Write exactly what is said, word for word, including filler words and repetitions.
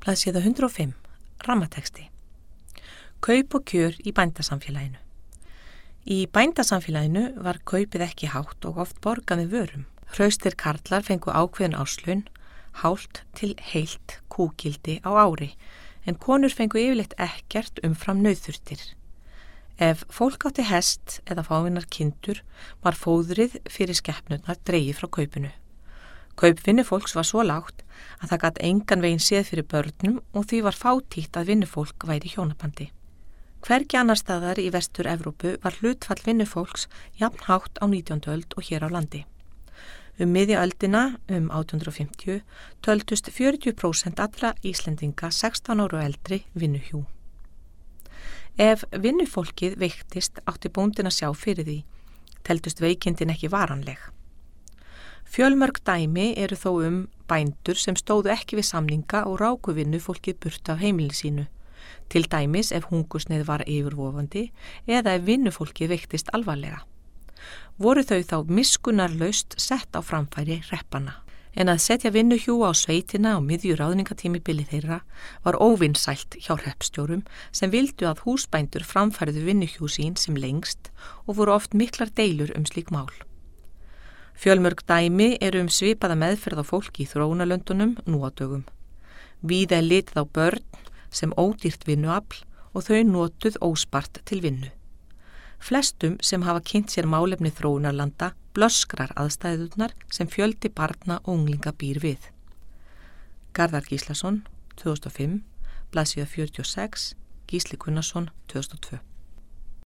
Blaðsíða hundrað og fimm. Rammatexti. Kaup og kjör í bændasamfélaginu. Í bændasamfélaginu var kaupið ekki hátt og oft borgað með vörum. Hraustir karlar fengu ákveðin áslaun, hálft til heilt kúgildi á ári, en konur fengu yfirleitt ekkert umfram nauðþurftir. Ef fólk átti hest eða fávinnar kindur var fóðrið fyrir skepnurnar dregið frá kaupinu. Kaup vinnufólks var svo lágt að það gat engan veginn séð fyrir börnum og því var fátítt að vinnufólk væri hjónabandi. Hvergi annar staðar í Vestur-Evrópu var hlutfall vinnufólks jafn hátt á nítjándu öld og hér á landi. Um miðja öldina, um átján hundrað og fimmtíu, töldust fjörutíu prósent allra Íslendinga sextán ára og eldri vinnuhjú. Ef vinnufólkið veiktist átti bóndinn að sjá fyrir því, teldust veikindin ekki varanleg. Fjölmörg dæmi eru þó um bændur sem stóðu ekki við samninga og ráku vinnufólkið burt af heimili sínu, til dæmis ef hungursneið var yfirvofandi eða ef vinnufólkið veiktist alvarlega. Voru þau þá miskunnarlaust sett á framfæri hreppana, en að setja vinnuhjú á sveitina á miðju ráðningatímabili þeirra var óvinsælt hjá hreppstjórum sem vildu að húsbændur framfærðu vinnuhjú sín sem lengst og voru oft miklar deilur um slík mál. Fjölmörg dæmi eru um svipaða meðferð á fólki í þróunarlöndunum nú á dögum. Víða er litið á börn sem ódýrt vinnuafl og þau notuð óspart til vinnu. Flestum sem hafa kynnt sér málefni þróunarlanda blöskrar aðstæðurnar sem fjöldi barna og unglinga býr við. Garðar Gíslason, tvö þúsund og fimm, blaðsíða fjörutíu og sex, Gísli Gunnarsson, tvö þúsund og tvö.